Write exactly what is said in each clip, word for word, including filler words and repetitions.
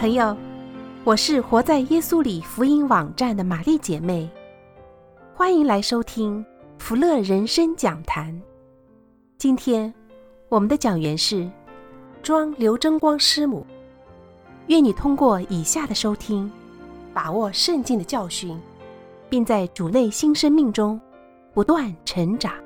朋友，我是活在耶稣里福音网站的玛丽姐妹，欢迎来收听福乐人生讲坛。今天我们的讲员是庄刘真光师母。愿你通过以下的收听，把握圣经的教训，并在主内新生命中不断成长。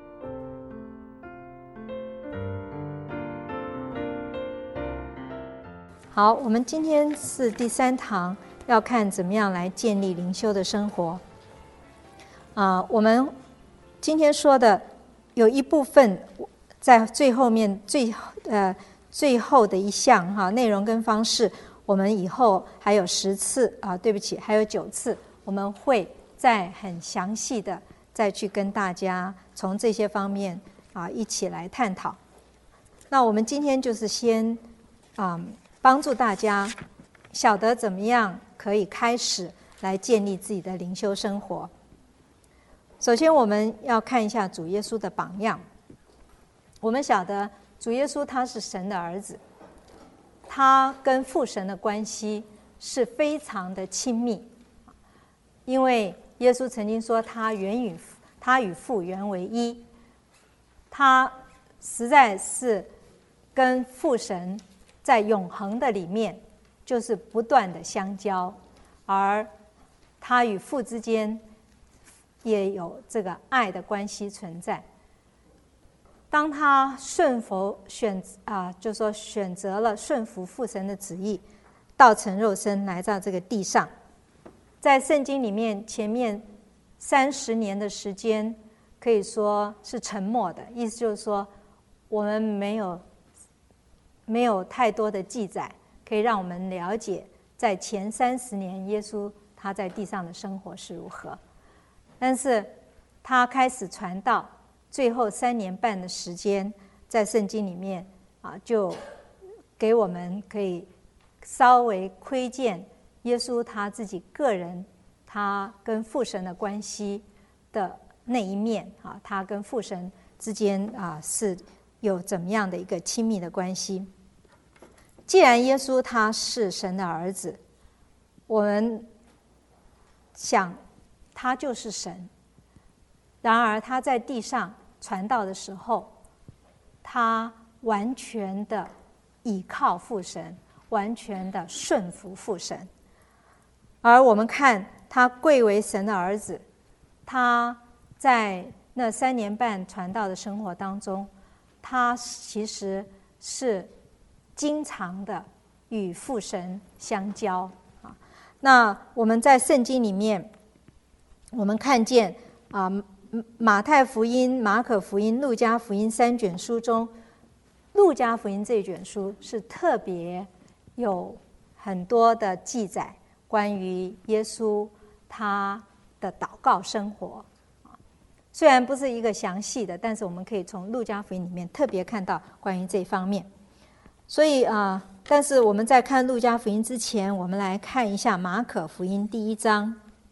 好，我们今天是第三堂，要看怎么样来建立灵修的生活。啊、呃，我们今天说的有一部分在最后面最呃最后的一项哈内容跟方式，我们以后还有十次啊、呃，对不起，还有九次，我们会再很详细的再去跟大家从这些方面啊、呃、一起来探讨。那我们今天就是先啊。呃帮助大家晓得怎么样可以开始来建立自己的灵修生活。首先我们要看一下主耶稣的榜样。我们晓得主耶稣他是神的儿子，他跟父神的关系是非常的亲密，因为耶稣曾经说他原与他与父原为一，他实在是跟父神在永恒的里面就是不断的相交，而他与父之间也有这个爱的关系存在。当他顺服选啊，就说选择了顺服父神的旨意，道成肉身来到这个地上，在圣经里面前面三十年的时间可以说是沉默的，意思就是说我们没有没有太多的记载可以让我们了解在前三十年耶稣他在地上的生活是如何。但是他开始传道，最后三年半的时间在圣经里面啊，就给我们可以稍微窥见耶稣他自己个人他跟父神的关系的那一面啊，他跟父神之间啊是有怎么样的一个亲密的关系。既然耶稣他是神的儿子，我们想他就是神，然而他在地上传道的时候，他完全的倚靠父神，完全的顺服父神。而我们看他贵为神的儿子，他在那三年半传道的生活当中，他其实是经常的与父神相交啊。那我们在圣经里面，我们看见啊，马太福音、马可福音、路加福音三卷书中，路加福音这卷书是特别有很多的记载关于耶稣他的祷告生活。虽然不是一个详细的，但是我们可以从路加福音里面特别看到关于这方面。所以啊、呃，但是我们在看路加福音之前，我们来看一下马可福音第一章。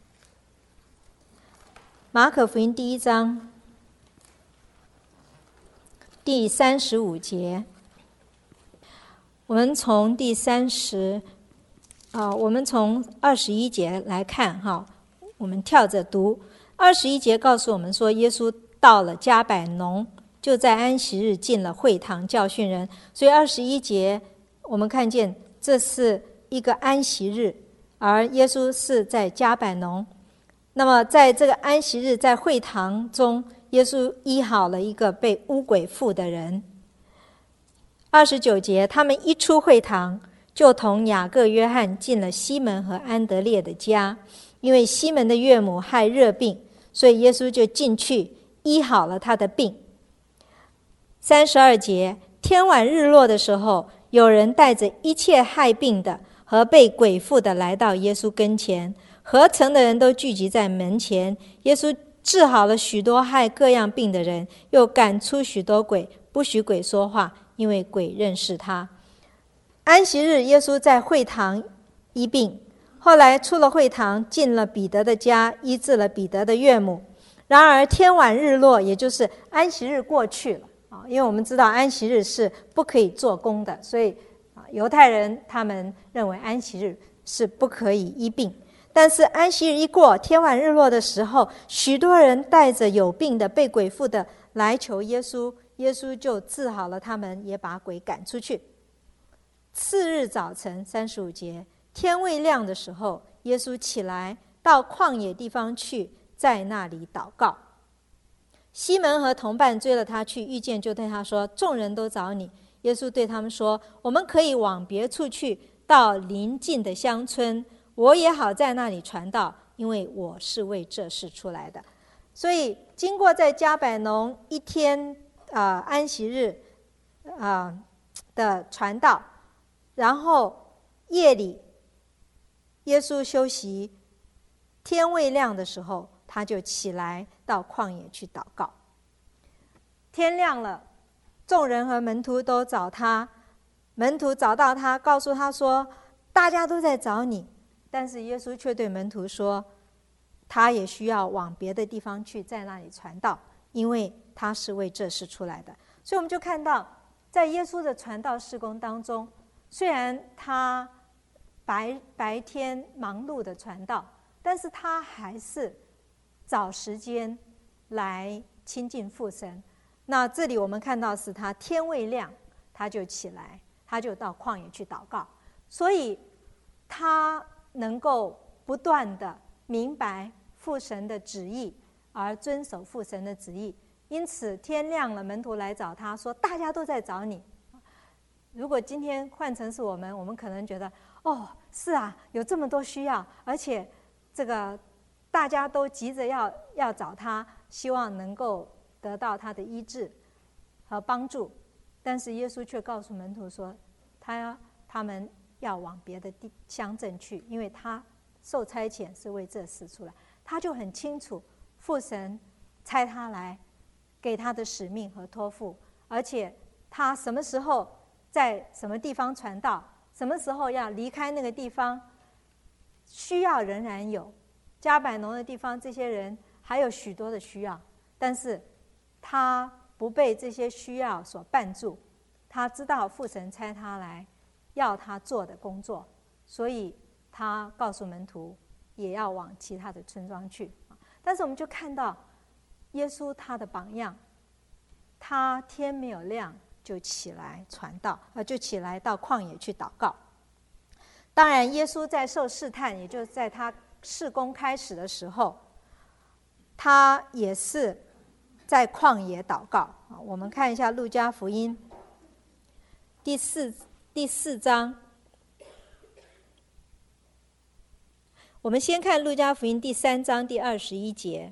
马可福音第一章第三十五节，我们从第三十啊，我们从二十一节来看哈，我们跳着读。二十一节告诉我们说，耶稣到了迦百农，就在安息日进了会堂教训人。所以二十一节我们看见这是一个安息日，而耶稣是在迦百农。那么在这个安息日，在会堂中，耶稣医好了一个被污鬼附的人。二十九节，他们一出会堂，就同雅各、约翰进了西门和安德烈的家，因为西门的岳母害热病，所以耶稣就进去医好了他的病。三十二节，天晚日落的时候，有人带着一切害病的和被鬼附的来到耶稣跟前，合城的人都聚集在门前。耶稣治好了许多害各样病的人，又赶出许多鬼，不许鬼说话，因为鬼认识他。安息日，耶稣在会堂医病，后来出了会堂，进了彼得的家，医治了彼得的岳母。然而天晚日落，也就是安息日过去了啊，因为我们知道安息日是不可以做工的，所以犹太人他们认为安息日是不可以医病，但是安息日一过，天晚日落的时候，许多人带着有病的、被鬼附的来求耶稣，耶稣就治好了他们，也把鬼赶出去。次日早晨，三十五节，天未亮的时候，耶稣起来到旷野地方去，在那里祷告。西门和同伴追了他去，遇见就对他说：众人都找你。耶稣对他们说：我们可以往别处去，到邻近的乡村，我也好在那里传道，因为我是为这事出来的。所以经过在迦百农一天、呃、安息日、呃、的传道，然后夜里耶稣休息，天未亮的时候，他就起来到旷野去祷告。天亮了，众人和门徒都找他，门徒找到他，告诉他说：大家都在找你。但是耶稣却对门徒说，他也需要往别的地方去，在那里传道，因为他是为这事出来的。所以我们就看到，在耶稣的传道事工当中，虽然他白白天忙碌的传道，但是他还是找时间来亲近父神。那这里我们看到是他天未亮，他就起来，他就到旷野去祷告，所以他能够不断的明白父神的旨意，而遵守父神的旨意。因此天亮了，门徒来找他说：大家都在找你。如果今天换成是我们，我们可能觉得，哦，是啊，有这么多需要，而且这个大家都急着要要找他，希望能够得到他的医治和帮助。但是耶稣却告诉门徒说，他他们要往别的地乡镇去，因为他受差遣是为这事出来。他就很清楚父神差他来给他的使命和托付，而且他什么时候在什么地方传道，什么时候要离开那个地方，需要仍然有。迦百农的地方，这些人还有许多的需要，但是他不被这些需要所绊住，他知道父神差他来要他做的工作，所以他告诉门徒也要往其他的村庄去。但是我们就看到耶稣他的榜样，他天没有亮就起来传道，呃，就起来到旷野去祷告。当然耶稣在受试探，也就是在他事工开始的时候，他也是在旷野祷告。我们看一下路加福音第四第四章，我们先看路加福音第三章第二十一节。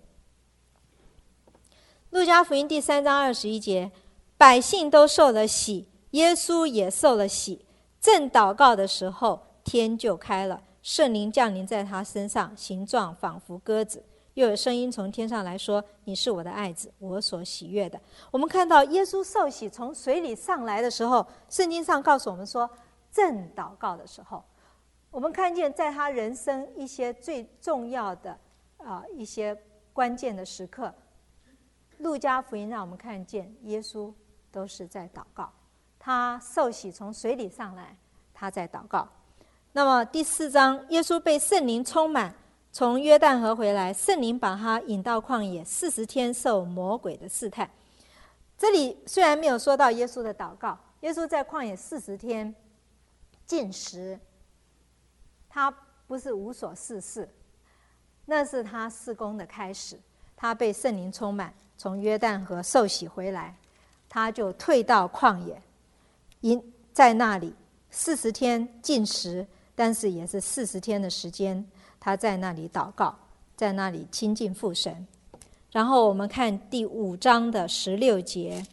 路加福音第三章二十一节，百姓都受了洗，耶稣也受了洗。正祷告的时候，天就开了，圣灵降临在他身上，形状仿佛鸽子。又有声音从天上来说：你是我的爱子，我所喜悦的。我们看到耶稣受洗从水里上来的时候，圣经上告诉我们说，正祷告的时候，我们看见在他人生一些最重要的、呃、一些关键的时刻，路加福音让我们看见耶稣都是在祷告。他受洗从水里上来，他在祷告。那么第四章，耶稣被圣灵充满，从约旦河回来，圣灵把他引到旷野，四十天受魔鬼的试探。这里虽然没有说到耶稣的祷告，耶稣在旷野四十天禁食，他不是无所事事，那是他事工的开始。他被圣灵充满，从约旦河受洗回来，他就退到旷野，因在那里四十天禁食，但是也是四十天的时间，他在那里祷告，在那里亲近父神。然后我们看第五章的十六节，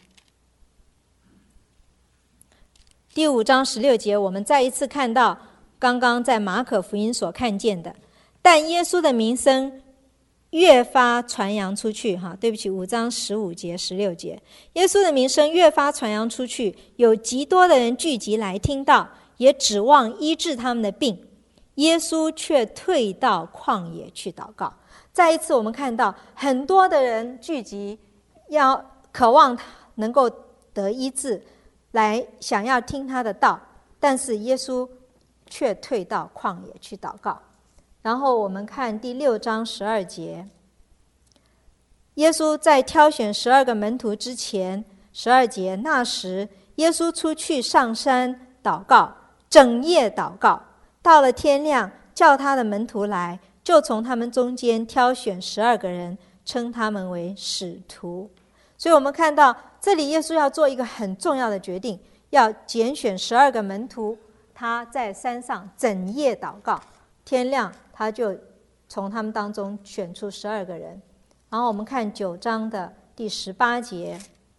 第五章十六节，我们再一次看到刚刚在马可福音所看见的，但耶稣的名声越发传扬出去，哈，对不起，五章十五节、十六节，耶稣的名声越发传扬出去，有极多的人聚集来听到，也指望医治他们的病。耶稣却退到旷野去祷告。再一次，我们看到很多的人聚集，要渴望能够得医治，来想要听他的道。 但是耶稣却退到旷野去祷告。然后我们看第六章十二节，耶稣在挑选十二个门徒之前，十二节，那时耶稣出去上山祷告，整夜祷告，到了天亮，叫他的门徒来，就从他们中间挑选十二个人，称他们为使徒。所以我们看到这里耶稣要做一个很重要的决定，要拣选十二个门徒，他在山上整夜祷告，天亮他就从他们当中选出十二个人。然后我们看九章的第十八节，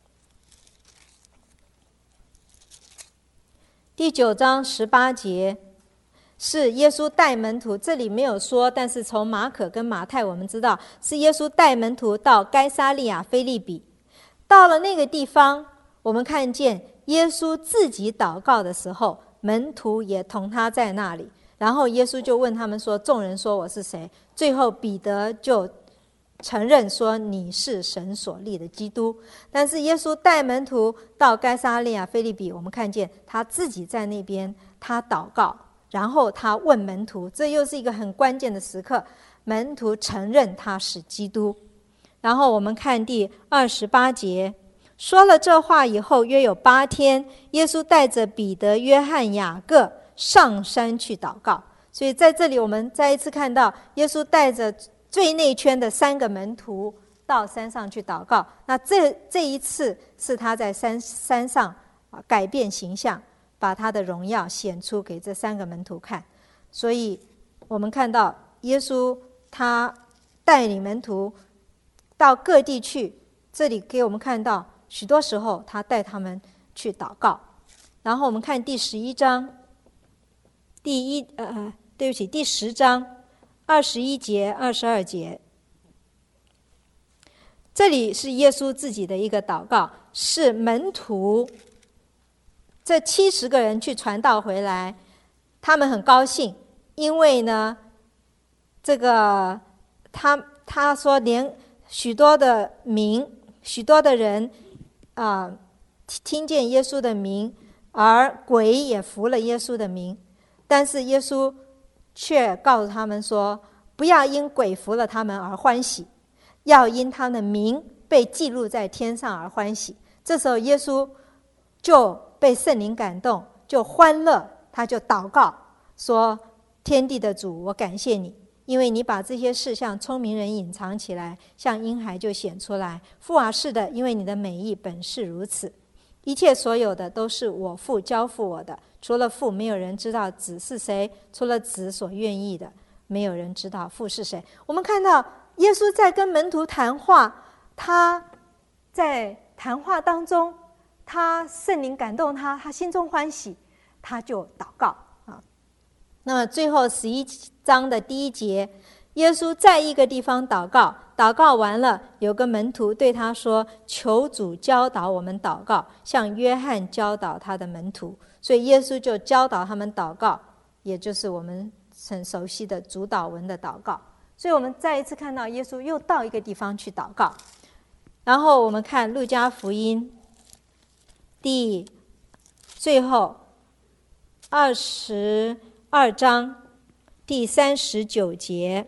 第九章十八节是耶稣带门徒，这里没有说，但是从马可跟马太我们知道，是耶稣带门徒到该撒利亚腓立比。到了那个地方，我们看见耶稣自己祷告的时候，门徒也同他在那里。然后耶稣就问他们说，众人说我是谁？最后彼得就承认说，你是神所立的基督。但是耶稣带门徒到该撒利亚腓立比，我们看见他自己在那边，他祷告，然后他问门徒，这又是一个很关键的时刻，门徒承认他是基督。然后我们看第二十八节，说了这话以后，约有八天，耶稣带着彼得、约翰、雅各上山去祷告。所以在这里我们再一次看到耶稣带着最内圈的三个门徒到山上去祷告。那这这一次是他在山山上改变形象，把他的荣耀显出给这三个门徒看。所以我们看到耶稣他带领门徒到各地去，这里给我们看到许多时候他带他们去祷告。然后我们看第十一章，第一呃，对不起，第十章二十一节、二十二节，这里是耶稣自己的一个祷告，是门徒这七十个人去传道回来，他们很高兴，因为呢，这个他他说连许多的名，许多的人啊、呃，听见耶稣的名，而鬼也服了耶稣的名。但是耶稣却告诉他们说，不要因鬼服了他们而欢喜，要因他的名被记录在天上而欢喜。这时候耶稣就被圣灵感动，就欢乐，他就祷告说，天地的主，我感谢你，因为你把这些事向聪明人隐藏起来，向婴孩就显出来。父啊，是的，因为你的美意本是如此。一切所有的都是我父交付我的，除了父没有人知道子是谁，除了子所愿意的没有人知道父是谁。我们看到耶稣在跟门徒谈话，他在谈话当中，他圣灵感动他，他心中欢喜，他就祷告啊。那么最后十一章的第一节，耶稣在一个地方祷告，祷告完了，有个门徒对他说，求主教导我们祷告，像约翰教导他的门徒。所以耶稣就教导他们祷告，也就是我们很熟悉的主祷文的祷告。所以我们再一次看到耶稣又到一个地方去祷告。然后我们看路加福音第最后二十二章第三十九节，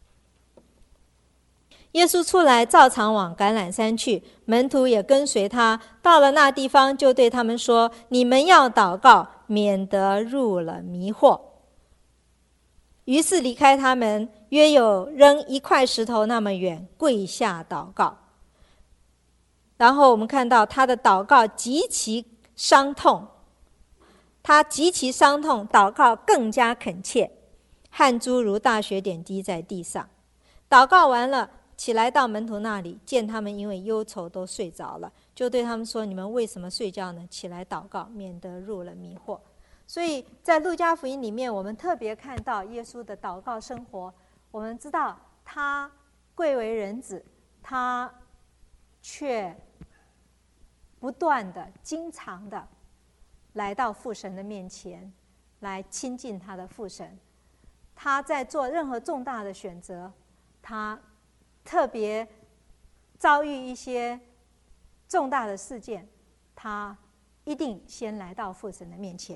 耶稣出来照常往橄榄山去，门徒也跟随他。到了那地方，就对他们说，你们要祷告，免得入了迷惑。于是离开他们，约有扔一块石头那么远，跪下祷告。然后我们看到他的祷告极其伤痛，他极其伤痛，祷告更加恳切，汗珠如大雪点滴在地上。祷告完了，起来到门徒那里，见他们因为忧愁都睡着了，就对他们说，你们为什么睡觉呢？起来祷告，免得入了迷惑。所以在路加福音里面，我们特别看到耶稣的祷告生活。我们知道他贵为人子，他却不断的经常的来到父神的面前，来亲近他的父神。他在做任何重大的选择，他特别遭遇一些重大的事件，他一定先来到父神的面前，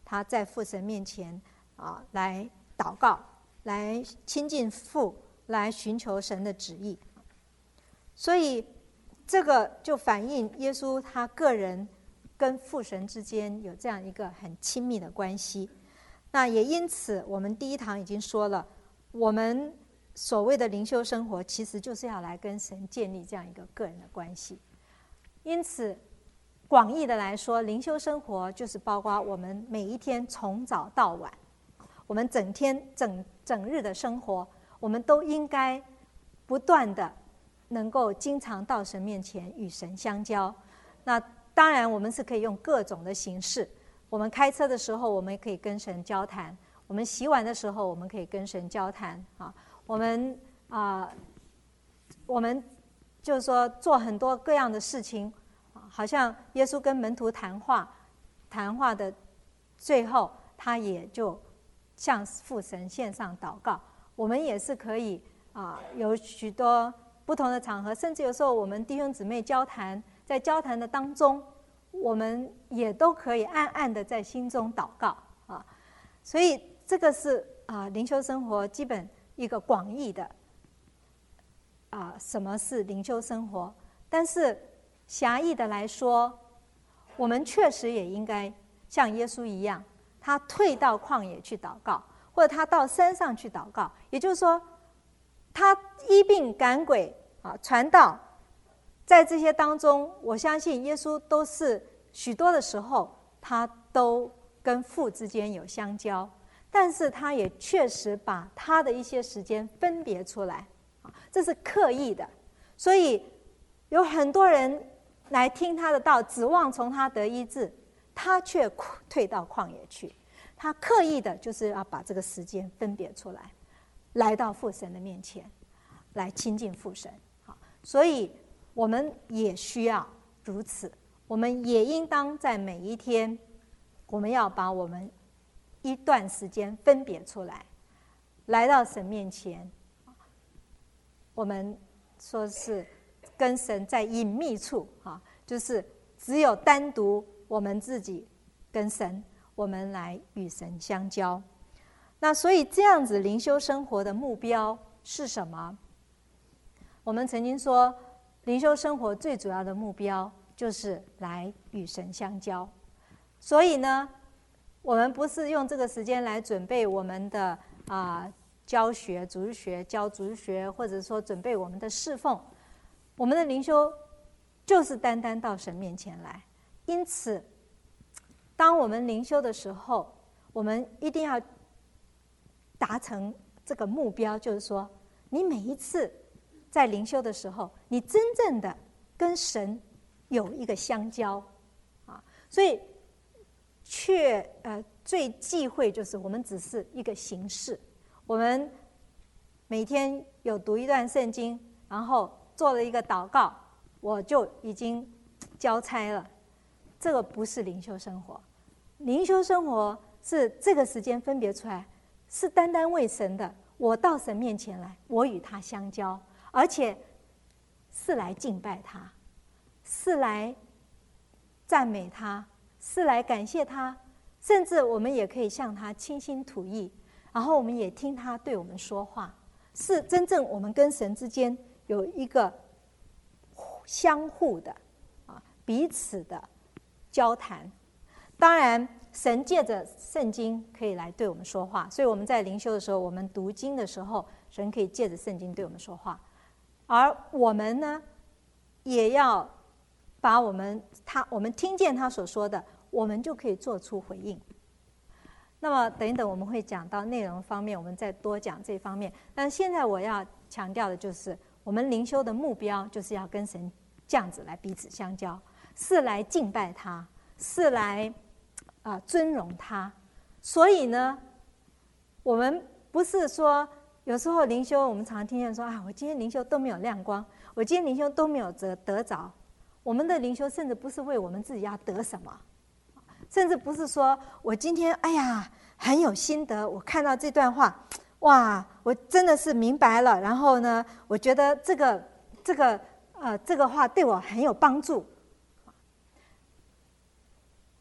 他在父神面前啊来祷告，来亲近父，来寻求神的旨意。所以这个就反映耶稣他个人跟父神之间有这样一个很亲密的关系。那也因此我们第一堂已经说了，我们所谓的灵修生活其实就是要来跟神建立这样一个个人的关系。因此广义的来说，灵修生活就是包括我们每一天从早到晚，我们整天整整日的生活，我们都应该不断的能够经常到神面前与神相交。那当然我们是可以用各种的形式，我们开车的时候我们可以跟神交谈，我们洗碗的时候我们可以跟神交谈啊，我们啊、呃，我们就是说做很多各样的事情，好像耶稣跟门徒谈话，谈话的最后他也就向父神献上祷告。我们也是可以啊、呃，有许多不同的场合，甚至有时候我们弟兄姊妹交谈，在交谈的当中，我们也都可以暗暗的在心中祷告啊。所以这个是啊、呃，灵修生活基本一个广义的啊、呃，什么是灵修生活？但是狭义的来说，我们确实也应该像耶稣一样，他退到旷野去祷告，或者他到山上去祷告。也就是说，他医病赶鬼啊，传道，在这些当中，我相信耶稣都是许多的时候，他都跟父之间有相交，但是他也确实把他的一些时间分别出来，这是刻意的。所以有很多人来听他的道，指望从他得医治，他却退到旷野去。他刻意的就是要把这个时间分别出来，来到父神的面前，来亲近父神。好，所以我们也需要如此，我们也应当在每一天，我们要把我们一段时间分别出来，来到神面前。我们说是跟神在隐秘处啊，就是只有单独我们自己跟神，我们来与神相交。那所以这样子灵修生活的目标是什么？我们曾经说，灵修生活最主要的目标就是来与神相交。所以呢，我们不是用这个时间来准备我们的啊、呃、教学、主日学、教主日学，或者说准备我们的侍奉。我们的灵修就是单单到神面前来。因此，当我们灵修的时候，我们一定要达成这个目标，就是说，你每一次在灵修的时候，你真正的跟神有一个相交啊。所以，却呃最忌讳就是我们只是一个形式，我们每天有读一段圣经，然后做了一个祷告，我就已经交差了。这个不是灵修生活。灵修生活是这个时间分别出来，是单单为神的。我到神面前来，我与他相交，而且是来敬拜他，是来赞美他，是来感谢他，甚至我们也可以向他倾心吐意，然后我们也听他对我们说话，是真正我们跟神之间有一个相互的啊彼此的交谈。当然神借着圣经可以来对我们说话，所以我们在灵修的时候，我们读经的时候，神可以借着圣经对我们说话，而我们呢也要把我们他我们听见他所说的，我们就可以做出回应。那么等一等我们会讲到内容方面，我们再多讲这方面。但现在我要强调的就是，我们灵修的目标就是要跟神这样子来彼此相交，是来敬拜他，是来啊、呃、尊荣他。所以呢，我们不是说有时候灵修，我们常常听见说啊，我今天灵修都没有亮光，我今天灵修都没有得得着。我们的灵修甚至不是为我们自己要得什么，甚至不是说我今天哎呀很有心得，我看到这段话，哇，我真的是明白了，然后呢，我觉得这个这个呃这个话对我很有帮助。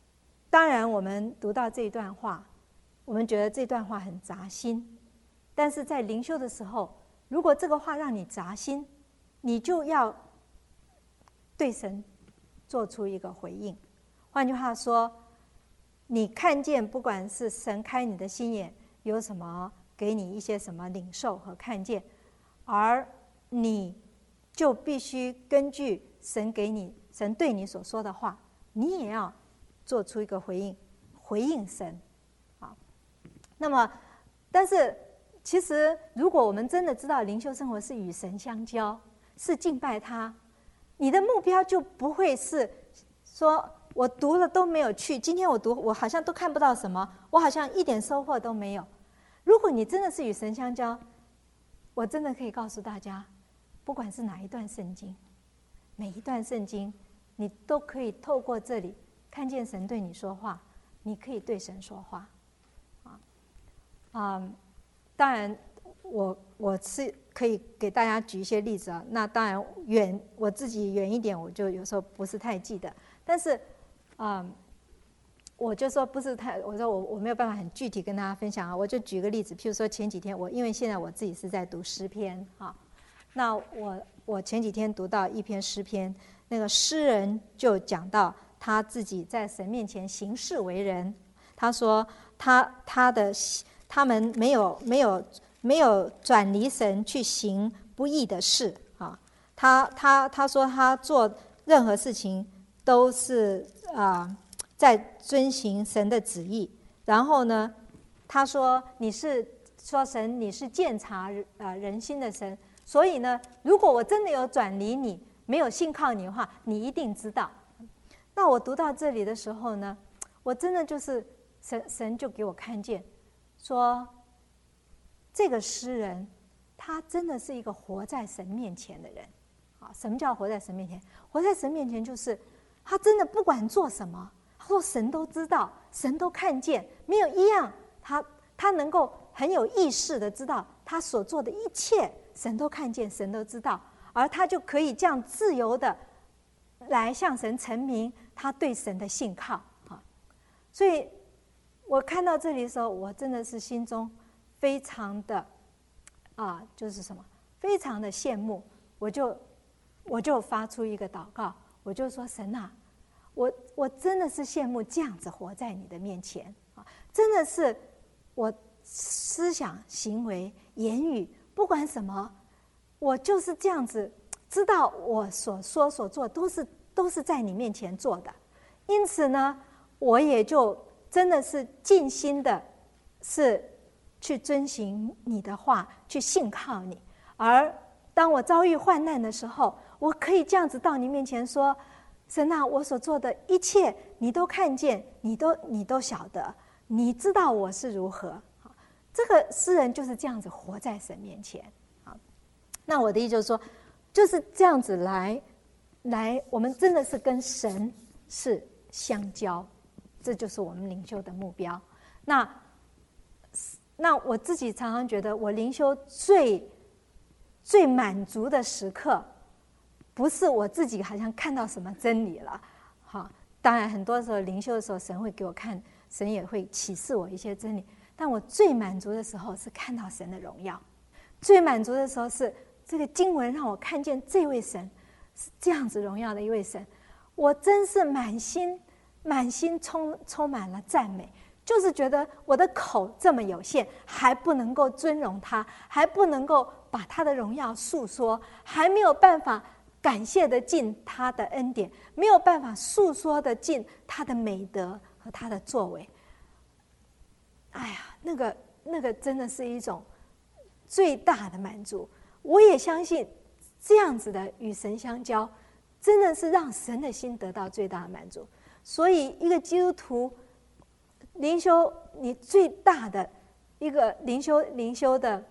当然我们读到这一段话，我们觉得这段话很扎心，但是在灵修的时候，如果这个话让你扎心，你就要对神做出一个回应。换句话说，你看见不管是神开你的心眼，有什么给你一些什么领受和看见，而你就必须根据神给你神对你所说的话，你也要做出一个回应，回应神啊。那么但是其实如果我们真的知道灵修生活是与神相交，是敬拜他，你的目标就不会是说我读了都没有去，今天我读我好像都看不到什么，我好像一点收获都没有。如果你真的是与神相交，我真的可以告诉大家，不管是哪一段圣经，每一段圣经你都可以透过这里看见神对你说话，你可以对神说话啊。嗯，当然我我是可以给大家举一些例子啊，那当然远我自己远一点，我就有时候不是太记得，但是嗯，我就说不是太，我说我我没有办法很具体跟大家分享啊，我就举个例子，譬如说前几天我因为现在我自己是在读诗篇啊，那我我前几天读到一篇诗篇，那个诗人就讲到他自己在神面前行事为人，他说他他的他们没有没有没有转离神去行不义的事啊，他他他说他做任何事情都是啊、呃、在遵行神的旨意。然后呢，他说你是说神你是鉴察呃人心的神，所以呢，如果我真的有转离你，没有信靠你的话，你一定知道。那我读到这里的时候呢，我真的就是神神就给我看见，说这个诗人他真的是一个活在神面前的人。啊，什么叫活在神面前？活在神面前就是他真的不管做什么，他说神都知道，神都看见，没有一样他他能够很有意识的知道他所做的一切，神都看见，神都知道，而他就可以这样自由的来向神陈明他对神的信靠啊。所以我看到这里的时候，我真的是心中非常的啊，就是什么，非常的羡慕。我就我就发出一个祷告，我就说神啊，我我真的是羡慕这样子活在你的面前啊，真的是我思想、行为、言语，不管什么，我就是这样子，知道我所说所做都是都是在你面前做的，因此呢，我也就真的是尽心的，是去遵行你的话，去信靠你。而当我遭遇患难的时候，我可以这样子到你面前说，神啊，我所做的一切你都看见，你都你都晓得，你知道我是如何。这个诗人就是这样子活在神面前。那我的意思就是说，就是这样子来来我们真的是跟神是相交，这就是我们灵修的目标。那那我自己常常觉得，我灵修最最满足的时刻，不是我自己好像看到什么真理了，好，当然很多时候灵修的时候，神会给我看，神也会启示我一些真理。但我最满足的时候是看到神的荣耀，最满足的时候是这个经文让我看见这位神是这样子荣耀的一位神，我真是满心满心充充满了赞美。就是觉得我的口这么有限，还不能够尊荣他，还不能够把他的荣耀述说，还没有办法感谢得尽他的恩典，没有办法述说得尽他的美德和他的作为。哎呀，那个那个真的是一种最大的满足。我也相信这样子的与神相交，真的是让神的心得到最大的满足。所以一个基督徒灵修，你最大的一个灵修灵修的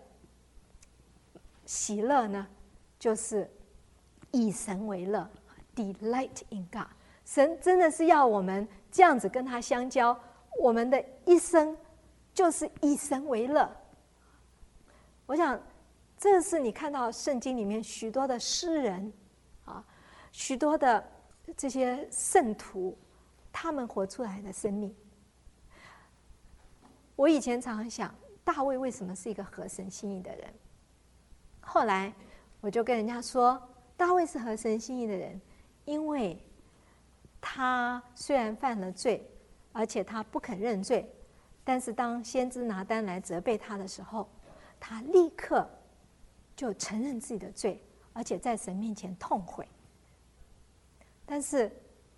喜乐呢，就是以神为乐 ，delight in God。神真的是要我们这样子跟他相交，我们的一生就是以神为乐。我想，这是你看到圣经里面许多的诗人啊，许多的这些圣徒， 他们活出来的生命。我以前常常想，大卫为什么是一个合神心意的人？后来我就跟人家说，大卫是合神心意的人，因为他虽然犯了罪，而且他不肯认罪，但是当先知拿单来责备他的时候，他立刻就承认自己的罪，而且在神面前痛悔。但是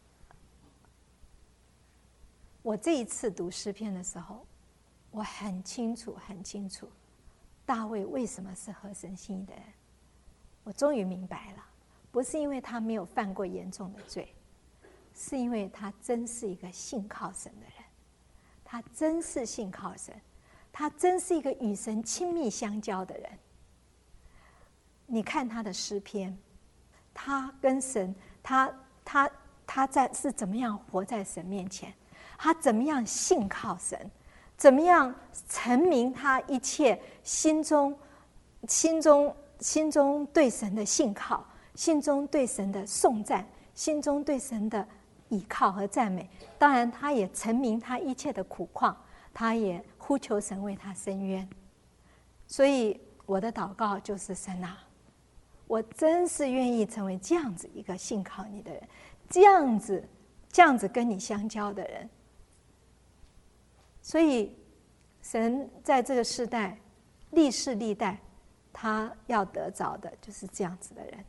我这一次读诗篇的时候，我很清楚很清楚大卫为什么是合神心意的人。我终于明白了，不是因为他没有犯过严重的罪，是因为他真是一个信靠神的人，他真是信靠神，他真是一个与神亲密相交的人。你看他的诗篇，他跟神，他他他在是怎么样活在神面前，他怎么样信靠神，怎么样陈明他一切心中心中心中对神的信靠，心中对神的颂赞，心中对神的倚靠和赞美。当然他也陈明他一切的苦况，他也呼求神为他伸冤。所以我的祷告就是，神啊，我真是愿意成为这样子一个信靠你的人，这样子这样子跟你相交的人。所以神在这个世代历世历代，他要得着的就是这样子的人。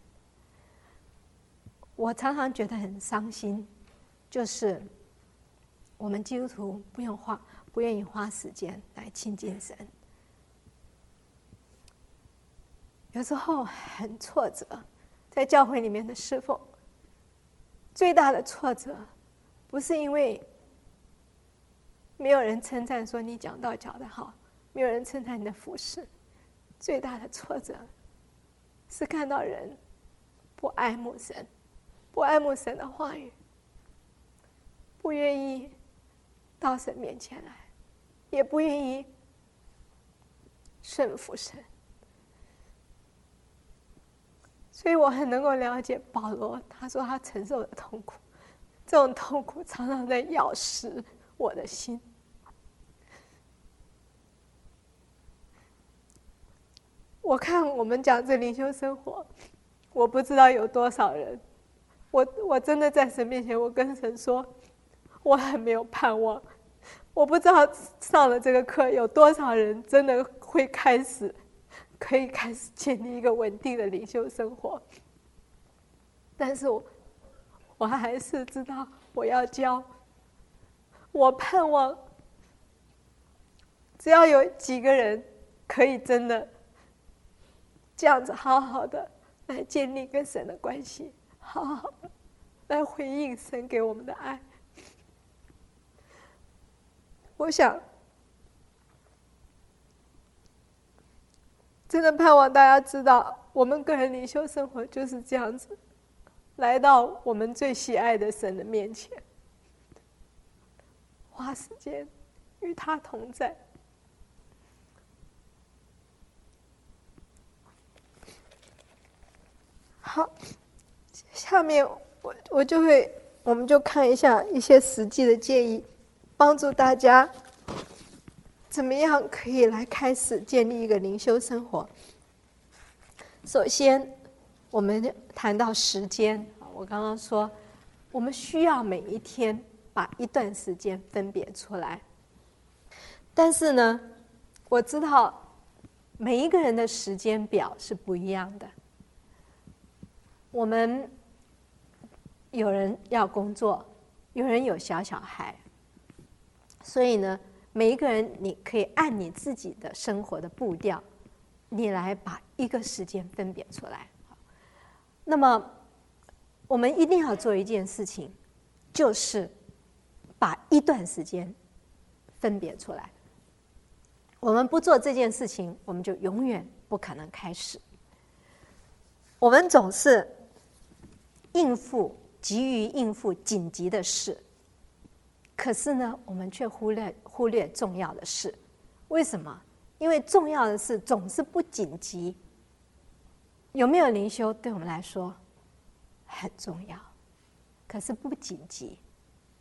我常常觉得很伤心，就是我们基督徒不用花不愿意花时间来亲近神，有时候很挫折。在教会里面的侍奉，最大的挫折不是因为没有人称赞说你讲道讲得好，没有人称赞你的服事，最大的挫折是看到人不爱慕神，不爱慕神的话语，不愿意到神面前来，也不愿意顺服神。所以我很能够了解保罗，他说他承受的痛苦，这种痛苦常常在咬蚀我的心。我看我们讲这灵修生活，我不知道有多少人，我我真的在神面前，我跟神说，我很没有盼望。我不知道上了这个课，有多少人真的会开始，可以开始建立一个稳定的灵修生活。但是我我还是知道我要教，我盼望只要有几个人可以真的这样子好好的来建立跟神的关系，好好的来回应神给我们的爱。我想真的盼望大家知道，我们个人灵修生活就是这样子，来到我们最喜爱的神的面前，花时间与他同在。好，下面我我就会，我们就看一下一些实际的建议，帮助大家怎么样可以来开始建立一个灵修生活。首先，我们谈到时间，我刚刚说，我们需要每一天把一段时间分别出来。但是呢，我知道每一个人的时间表是不一样的。我们有人要工作，有人有小小孩，所以呢，每一个人你可以按你自己的生活的步调，你来把一个时间分别出来。那么我们一定要做一件事情，就是把一段时间分别出来。我们不做这件事情，我们就永远不可能开始。我们总是应付急于应付紧急的事，可是呢，我们却忽略忽略重要的事。为什么？因为重要的事总是不紧急。有没有灵修对我们来说很重要，可是不紧急。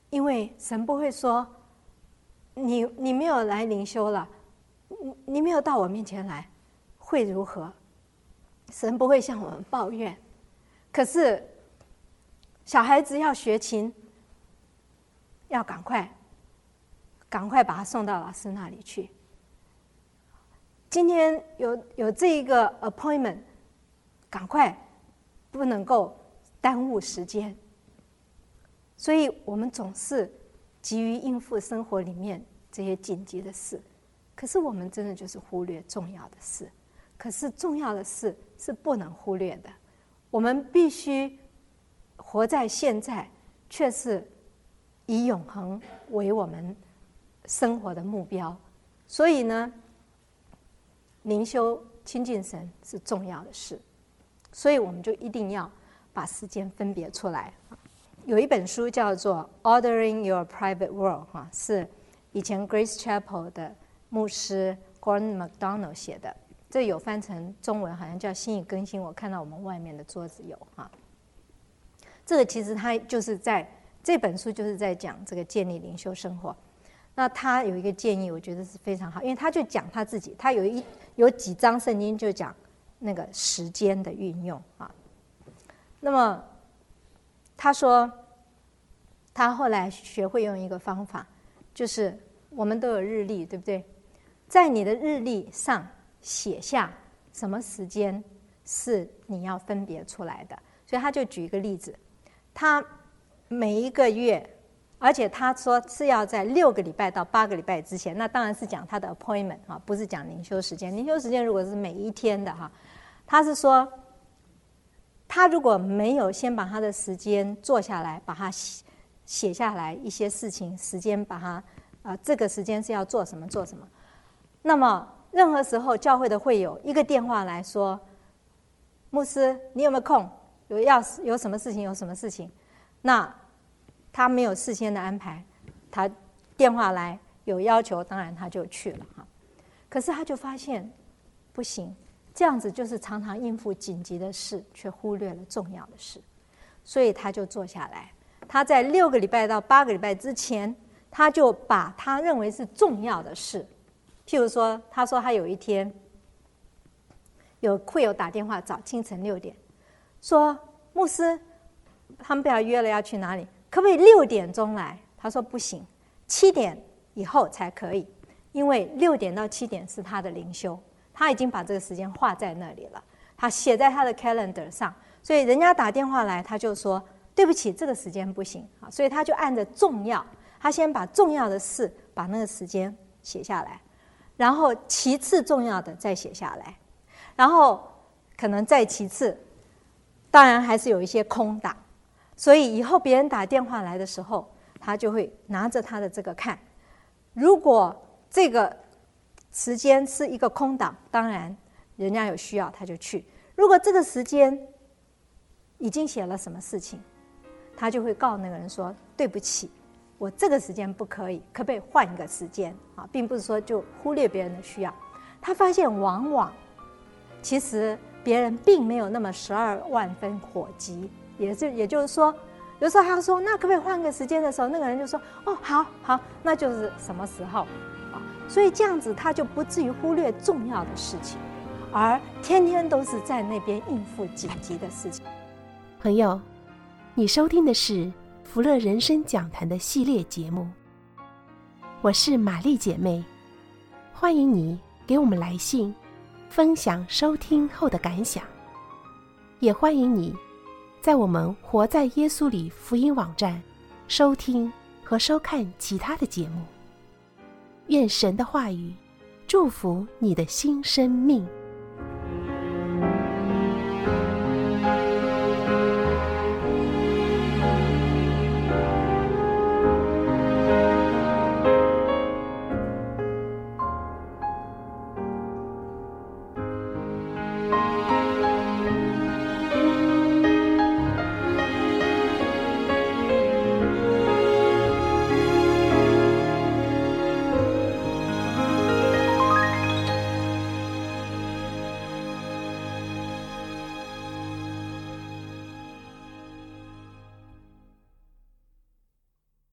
因为神不会说你你没有来灵修了，你你没有到我面前来，会如何？神不会向我们抱怨。可是小孩子要学琴，要赶快赶快把他送到老师那里去。今天有有这一个 appointment， 赶快，不能够耽误时间。所以我们总是急于应付生活里面这些紧急的事，可是我们真的就是忽略重要的事。可是重要的事是不能忽略的，我们必须活在现在，却是以永恒为我们生活的目标。所以呢，灵修亲近神是重要的事，所以我们就一定要把时间分别出来。有一本书叫做《Ordering Your Private World》，是以前 Grace Chapel 的牧师 Gordon MacDonald 写的，这有翻成中文，好像叫新语更新。我看到我们外面的桌子有哈。这个其实他就是在这本书就是在讲这个建立灵修生活。那他有一个建议，我觉得是非常好，因为他就讲他自己，他有一有几章圣经就讲那个时间的运用啊。那么他说，他后来学会用一个方法，就是我们都有日历，对不对？在你的日历上写下什么时间是你要分别出来的。所以他就举一个例子，他每一个月，而且他说是要在六个礼拜到八个礼拜之前，那当然是讲他的 appointment 啊，不是讲灵修时间。灵修时间如果是每一天的哈，他是说，他如果没有先把他的时间做下来，把它写下来一些事情，时间把它啊、呃，这个时间是要做什么做什么，那么任何时候教会的会友一个电话来说，牧师你有没有空？有要有什么事情有什么事情，那他没有事先的安排，他电话来有要求，当然他就去了哈。可是他就发现不行，这样子就是常常应付紧急的事，却忽略了重要的事，所以他就坐下来，他在六个礼拜到八个礼拜之前，他就把他认为是重要的事，譬如说，他说他有一天有会友打电话，早清晨六点。说牧师，他们被他约了要去哪里？可不可以六点钟来？他说不行，七点以后才可以，因为六点到七点是他的灵修，他已经把这个时间画在那里了，他写在他的 calendar 上，所以人家打电话来，他就说对不起，这个时间不行啊，所以他就按着重要，他先把重要的事把那个时间写下来，然后其次重要的再写下来，然后可能再其次。当然还是有一些空档，所以以后别人打电话来的时候，他就会拿着他的这个看。如果这个时间是一个空档，当然人家有需要他就去。如果这个时间已经写了什么事情，他就会告那个人说对不起，我这个时间不可以，可不可以换一个时间啊？并不是说就忽略别人的需要。他发现往往其实别人并没有那么十二万分火急，也是也就是说，有时候他说那可不可以换个时间的时候，那个人就说哦好好，那就是什么时候啊？所以这样子他就不至于忽略重要的事情，而天天都是在那边应付紧急的事情。 朋友，你收听的是福乐人生讲坛的系列节目，我是玛丽姐妹，欢迎你给我们来信分享收听后的感想，也欢迎你在我们活在耶稣里福音网站收听和收看其他的节目。愿神的话语祝福你的新生命。